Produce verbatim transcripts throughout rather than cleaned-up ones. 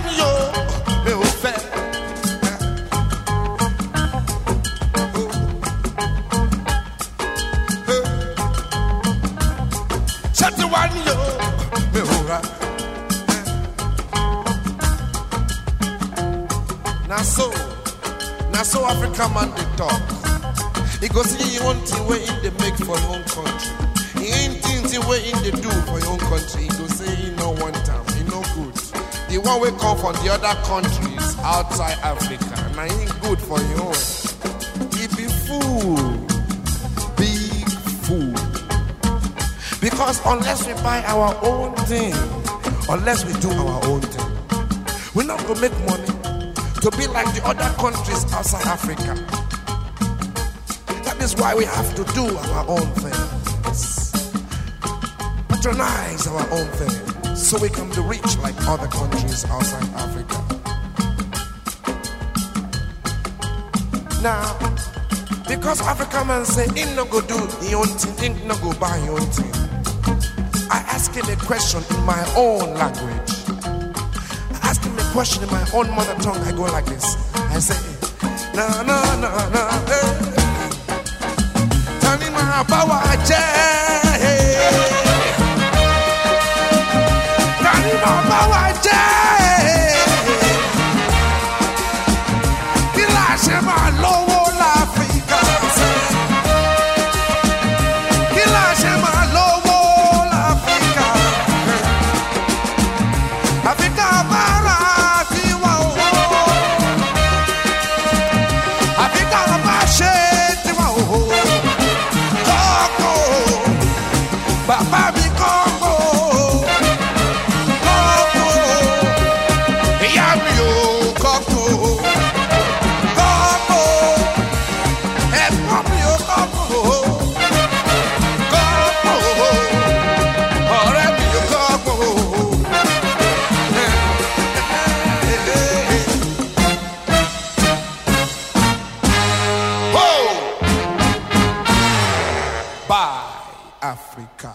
Now so, now so Africa man they talk. He go see you want thing where in they make for your own country. He ain't things where in they do for your own country. He go say he no one time, he no good. The one we come from the other countries outside Africa, now he ain't good for your own. He be fool, big fool. Because unless we buy our own thing, unless we do our own thing, we're not gonna make money to be like the other countries outside Africa. That is why we have to do our own things. Patronize our own things so we can be rich like other countries outside Africa. Now, because African man say he no go do his own thing, he no go buy his own thing, I ask him a question in my own language. Ask him a question in my own mother tongue. I go like this. I say, na na na na, eh. Tani ma bawa je, tani ma bawa je. Kila se ma lowo l'Africa, kila se ma lowo l'Africa, Africa mara. Africa.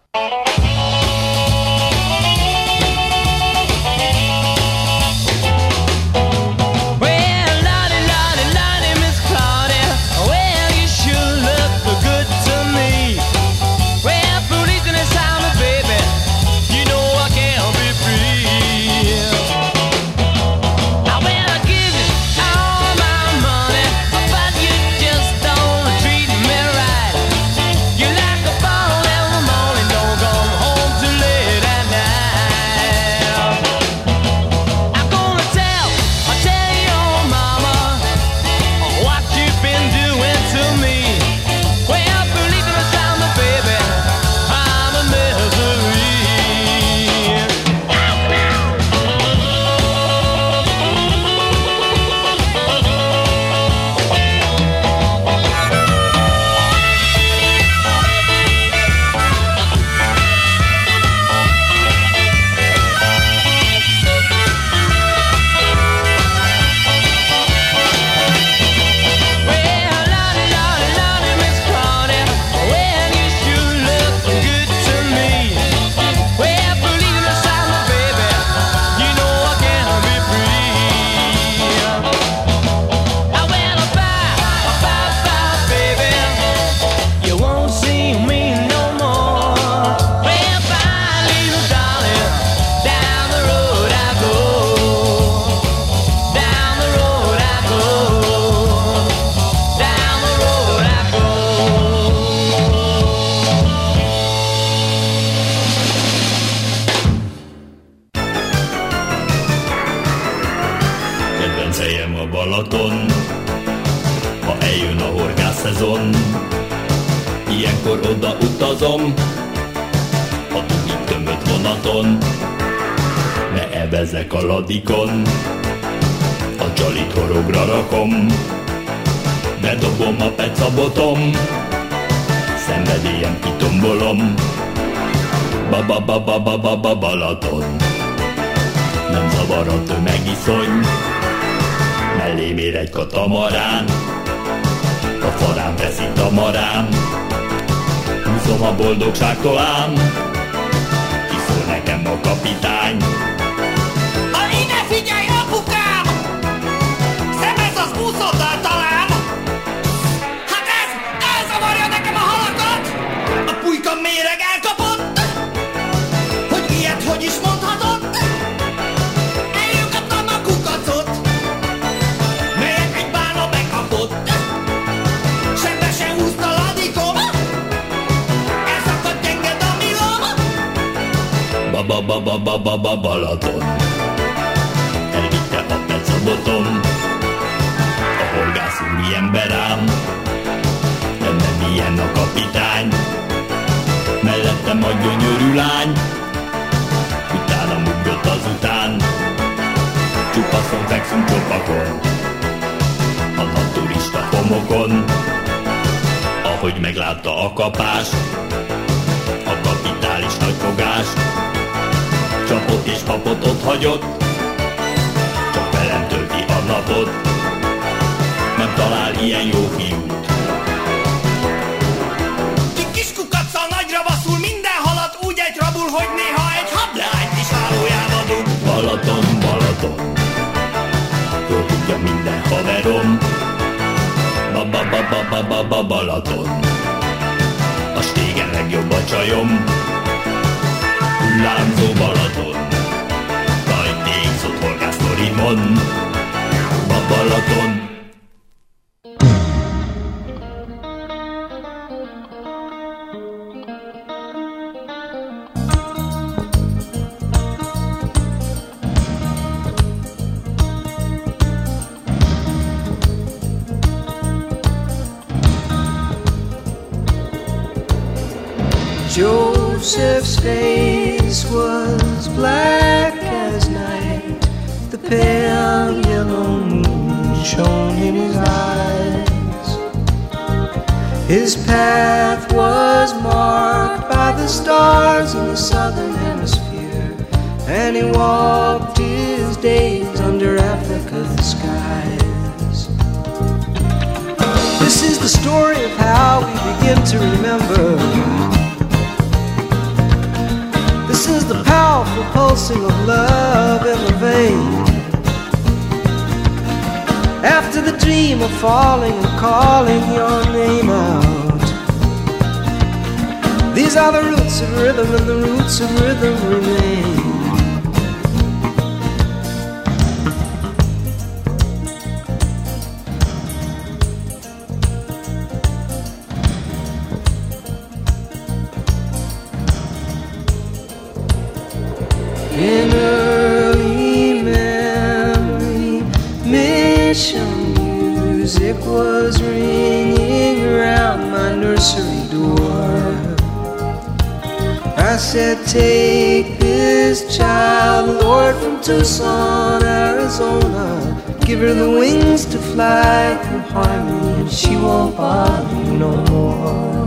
A csalit horogra rakom, bedobom a pecabotom, szenvedélyem kitombolom, ba-ba-ba-ba-ba-ba Balaton. Nem zavar a tömegiszony, mellém ér egy katamarán, a farán veszi tamarán, húzom a boldogságtól ám, kiszól nekem a kapitány. A Ba-ba-ba-ba-ba-ba-ba Balaton. Elvitte a Petszaboton, a horgász úri emberám, de nem ilyen a kapitány, mellettem a gyönyörű lány, utánam ugrott azután, csupaszon fekszünk csopakon, a nagy turista homokon, ahogy meglátta a kapást, a kapitális nagyfogást, csapott és papot ott hagyott, csak velem tölti a napot, nem talál ilyen jó fiút. Ki kis kukaccal nagyra baszul, minden halat úgy egy rabul, hogy néha egy hableányt is hálójába dug. Balaton, Balaton, jól tudja minden haverom, Ba-ba-ba-ba-ba-ba Balaton, a stégen legjobb a csajom, hullámzó Balaton, rajték szót horgász Torimon, Ba-Balaton. Joseph's face was black as night. The pale yellow moon shone in his eyes. His path was marked by the stars in the southern hemisphere, and he walked his days under Africa's skies. This is the story of how we begin to remember. This is the powerful pulsing of love in the vein. After the dream of falling and calling your name out, these are the roots of rhythm, and the roots of rhythm remain. In early memory, mission music was ringing around my nursery door. I said, take this child, Lord, from Tucson, Arizona. Give her the wings to fly through harmony, and she won't bother you no more.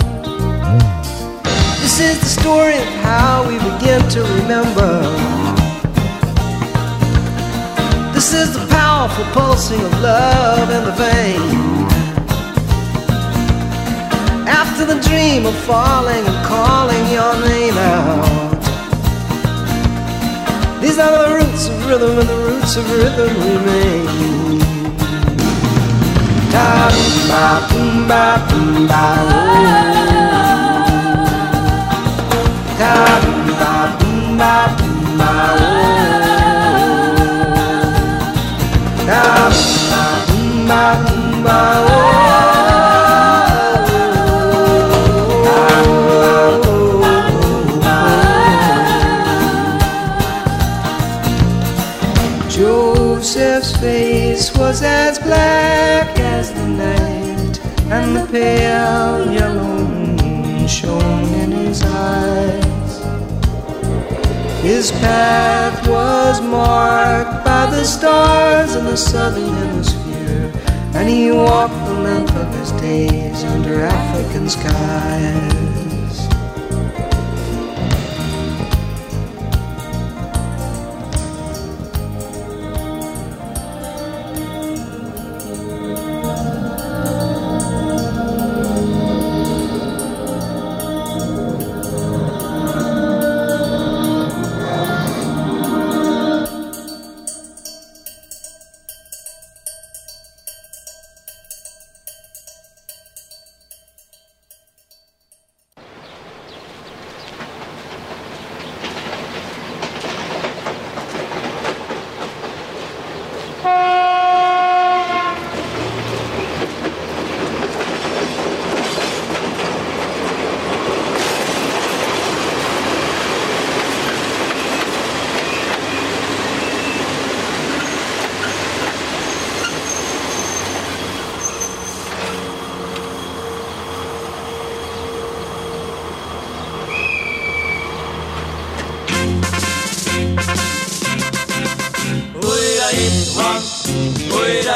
This is the story of how we begin to remember. This is the powerful pulsing of love in the vein. After the dream of falling and calling your name out, these are the roots of rhythm, and the roots of rhythm remain. Ta-boom-ba, boom-ba, boom-ba, oh. Ta-boom-ba, boom-ba, boom-ba, oh. Joseph's face was as black as the night, and the pale yellow moon shone in his eyes. His path was marked by the stars in the southern hemisphere, and he walked the length of his days under African skies.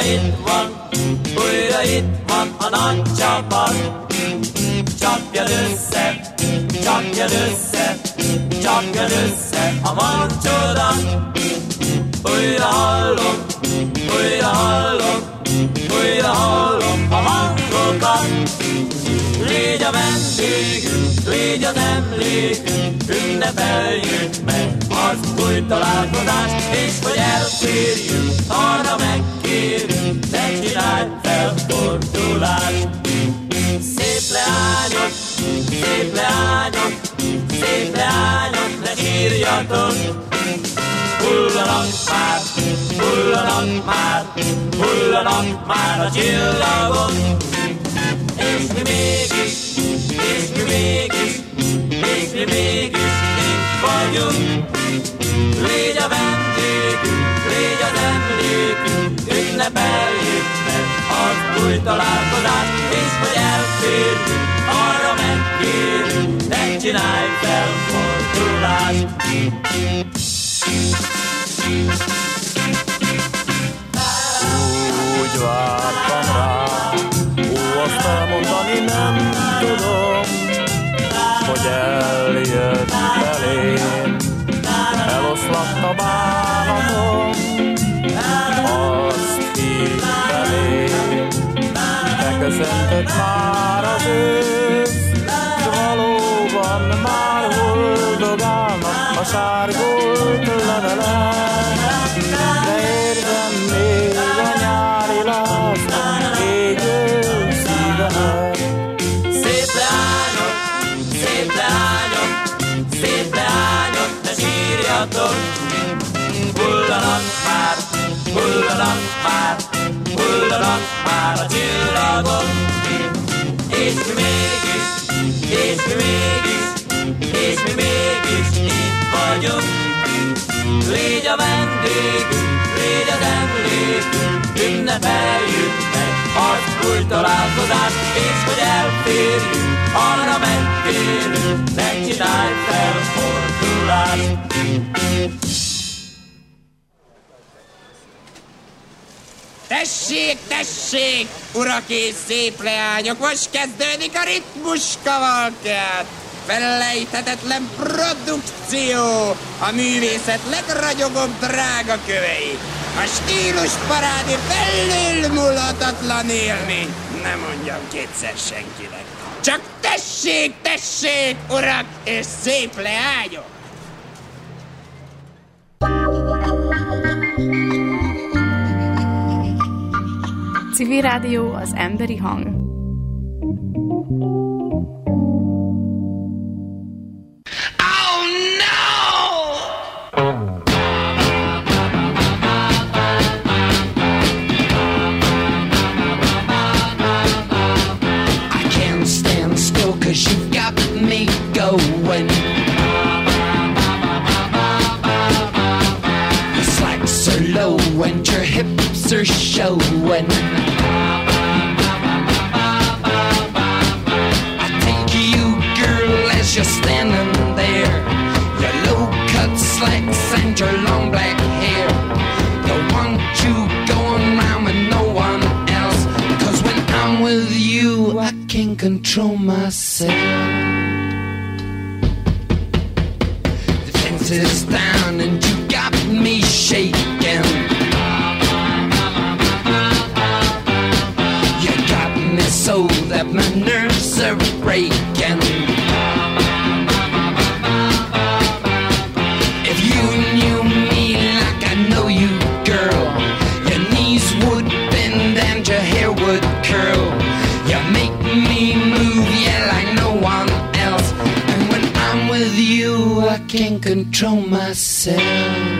itt van, újra itt van a nagy csapat. Csapjad össze, csapjad össze, csapjad össze a mancsoda. Újra hallom, újra hallom, újra hallom a hangokat. Légy a vendégünk, légy az emlékünk, ünnepeljük meg az új találkozást, és hogy elférjünk, arra megkérjük, ne csinálj felfordulást. Szép leányok, szép leányok, szép leányok, ne sírjatok. Hullanak már, hullanak már, hullanak már a csillagok. És mi mégis, és mi mégis, és mi mégis itt vagyunk. Légy a vendégünk, légy az emlékünk, ünnepeljük meg az új találkozást, és hogy elférjünk, arra megkérjük, ne csinálj felfordulást. Úgy vártam rá, ó, azt elmondani nem tudom, hogy eljött belém, eloszlatt a bánatom, azt hitt belém, te köszöntött már az ősz, s valóban már huldogálnak a sárgult levelek, de érzem még a nyári lázban égő szívemet. Szép leányok, szép leányok, szép leányok, ne sírjatok. Hullanak már, hullanak már, hullanak már a csillagok. És mi mégis, és mi mégis, és mi mégis itt vagyunk. Légy a vendégünk, légy az emlékünk, ünnepeljük meg az új találkozást, és hogy elférjünk, arra megkérjük, ne csinálj felfordulást. Tessék, tessék, urak és szép leányok, most kezdődik a ritmus kavalkád. Felejthetetlen produkció, a művészet legragyogóbb drága kövei. A stílus parádé felülmúlhatatlan élmény, nem mondjam kétszer senkinek. Csak tessék, tessék, urak és szép leányok! Civil Rádió, az emberi hang. Oh no! I can't stand still 'cause you've got me going. Your slacks are low and your hips are showing. I take you, girl, as you're standing there. Your low-cut slacks and your long black hair. Don't want you going round with no one else. 'Cause when I'm with you, I can't control myself. The fence is down and you got me shaking. So that my nerves are breaking. If you knew me like I know you, girl, your knees would bend and your hair would curl. You make me move, yeah, like no one else. And when I'm with you, I can't control myself.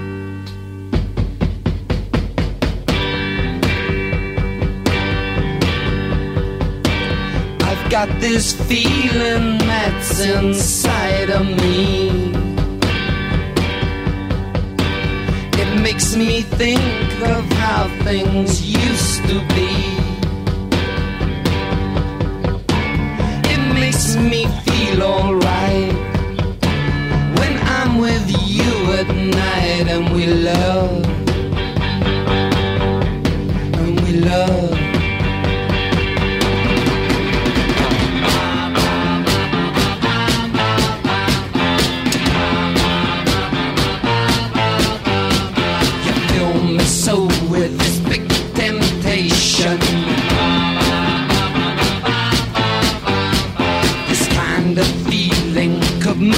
Got this feeling that's inside of me. It makes me think of how things used to be. It makes me feel alright when I'm with you at night and we love.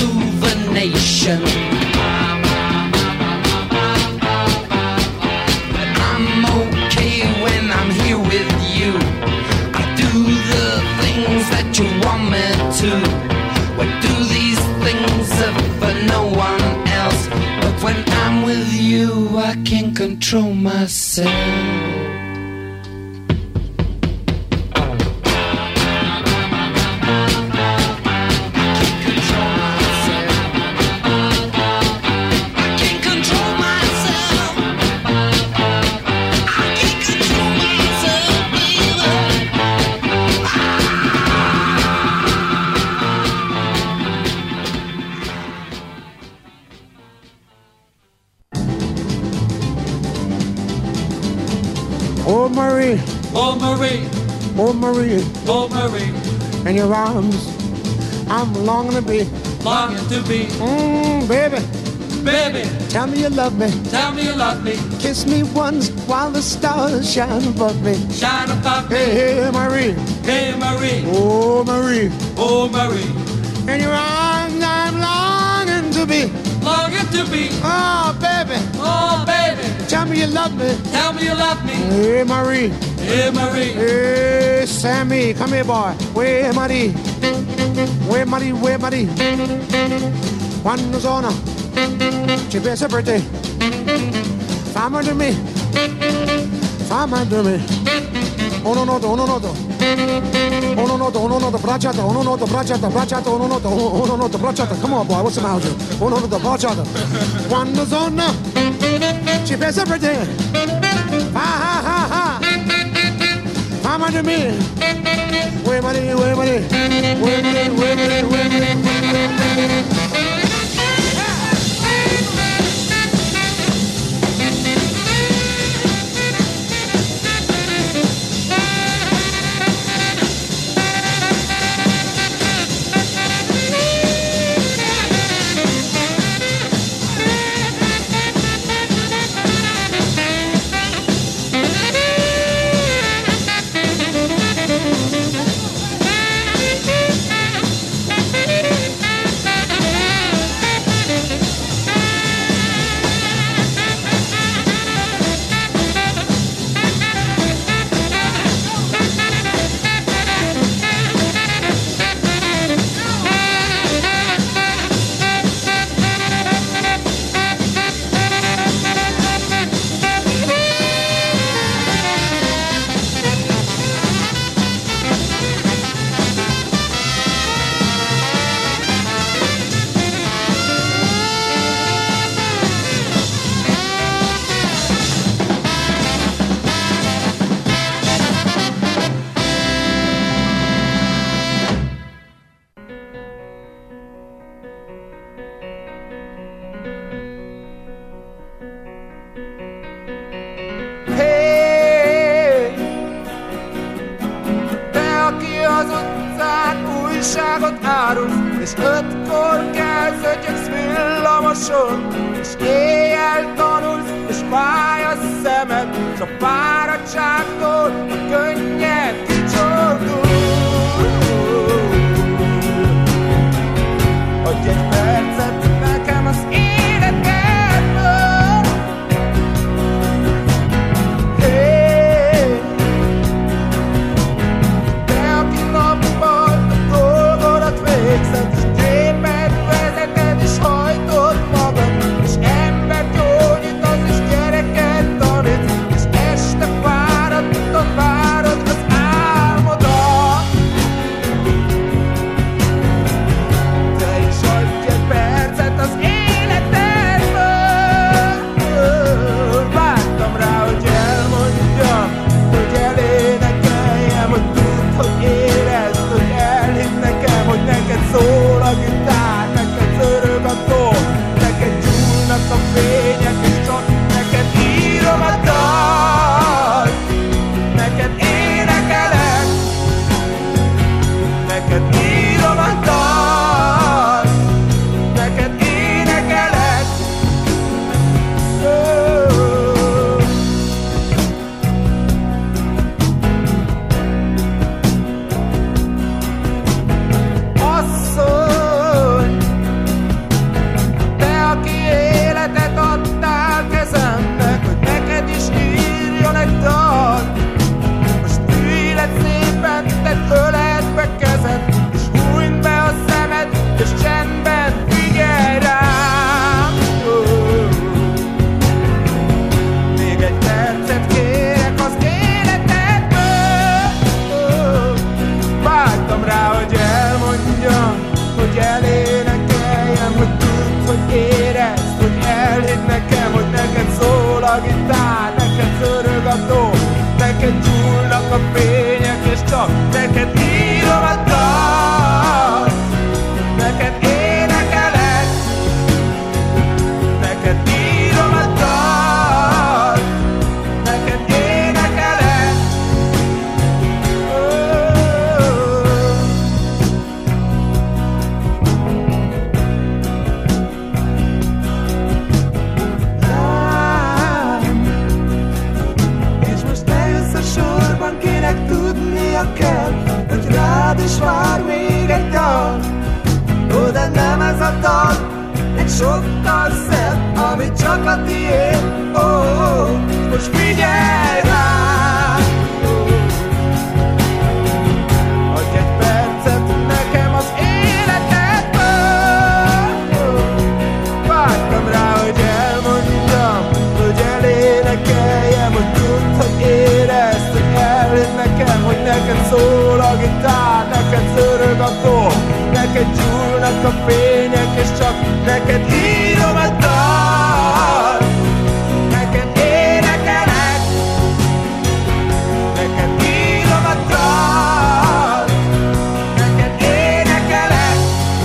rejuvenation. I'm okay when I'm here with you. I do the things that you want me to. I do these things for no one else. But when I'm with you, I can't control myself. Oh Marie, oh Marie, oh Marie, oh Marie, in your arms I'm longing to be, longing to be, mmm, baby, baby, tell me you love me, tell me you love me, kiss me once while the stars shine above me, shine above me, hey, hey Marie, hey Marie, oh Marie, oh Marie, in your arms I'm longing to be, longing to be, oh baby, oh baby, tell me you love me, tell me you love me, hey Marie, hey Marie, hey Sammy, come here boy, where Marie, where Marie, where Marie, quando sono, ci pensa per te, fammi da me, fammi da me, uno noto, uno noto, uno noto, uno noto, bracciata, uno noto, bracciata, bracciata, uno noto, uno noto, bracciata, come on boy, what's the matter, uno noto, bracciata, quando sono, ci pensa per te, ha ha ha ha, fammi da me, where Marie, where Marie, where Marie, where Marie, where Marie, where Marie. újságot árulsz, és ötkor kelsz, ötyöksz villamoson, és éjjel tanulsz, és fáj a szemed, s a fáradtságtól a könnyed kicsordul. Adj egy percet nekem az életedből. Hey, te, aki nappal a dolgodat végzed, s gépet vezeted, és hajtod magad, és embert gyógyítasz, és gyereket tanítsz, és este fáradtan várod az állat. sokkal szebb, ami csak a tiéd. Ó, oh, oh, most figyelj rám! Adj egy percet nekem az életedből. Vártam rá, hogy elmondjam, hogy elénekeljem, hogy tudd, hogy érezd, hogy elhidd nekem, hogy neked szól a gitár, neked zörög a tó, neked gyúlnak a fények, és csak neked írom a dal. Neked énekelek, neked írom a dal, neked énekelek.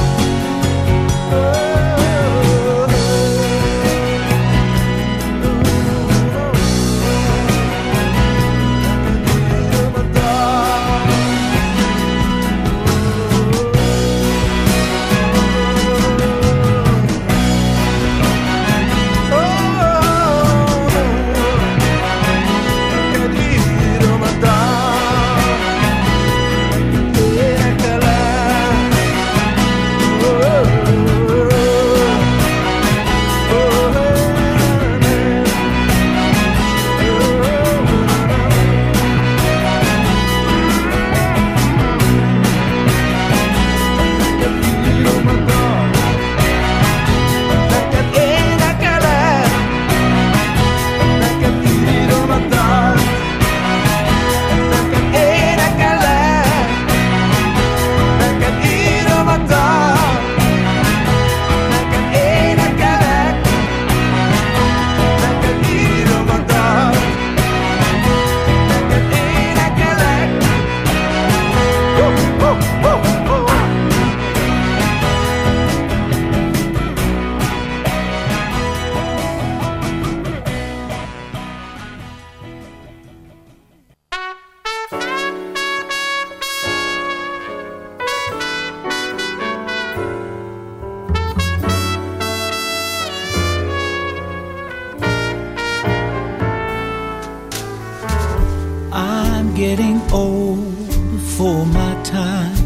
Getting old before my time,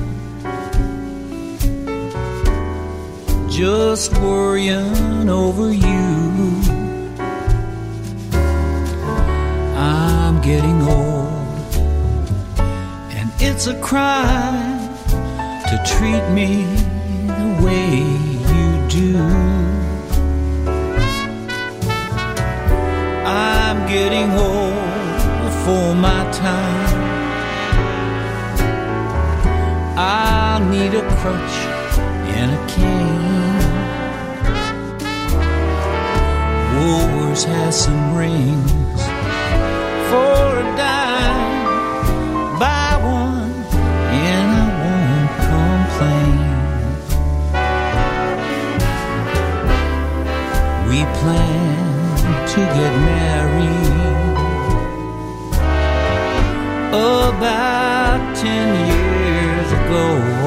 just worrying over you. I'm getting old, and it's a crime to treat me the way you do. I'm getting old before my time. I'll need a crutch and a cane. Woolworths has some rings for a dime. Buy one and I won't complain. We plan to get married about ten years ago.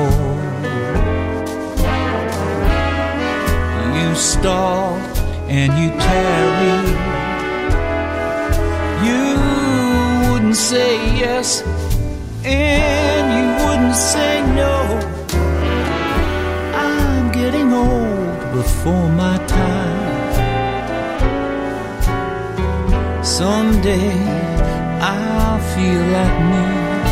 You stall and you tarry. You wouldn't say yes and you wouldn't say no. I'm getting old before my time. Someday I'll feel like me.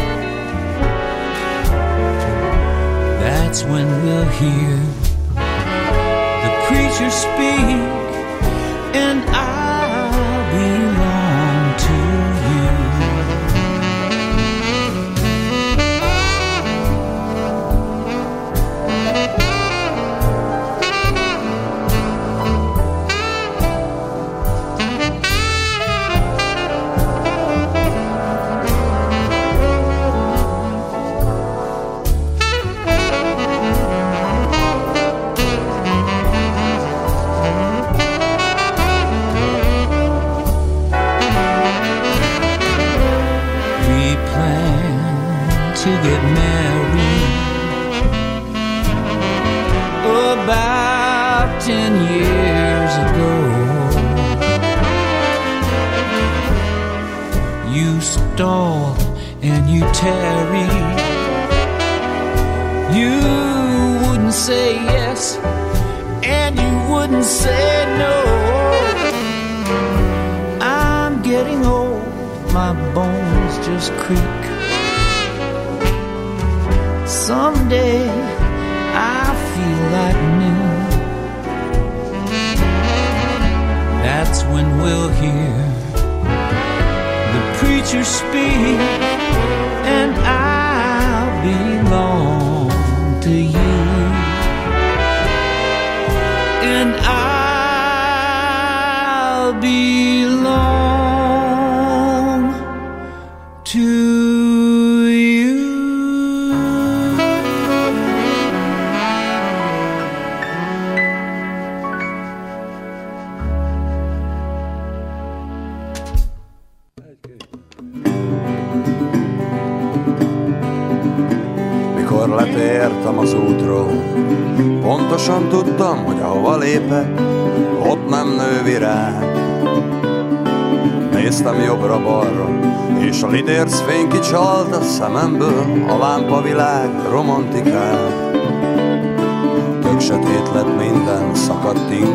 That's when we'll hear the preacher speak, and I'll belong to you. To get married about ten years ago. You stall and you tarry. You wouldn't say yes and you wouldn't wouldn't say no. I'm getting old, my bones just creak. Someday I feel like new. That's when we'll hear the preacher speak, and I'll belong to you, and I'll belong to you. Letértem az útról, pontosan tudtam, hogy ahova lépek, ott nem nő virág. Néztem jobbra-balra, és a lidérc fény kicsalt a szememből, a lámpavilág romantikát. Tök sötét lett minden, szakadt ing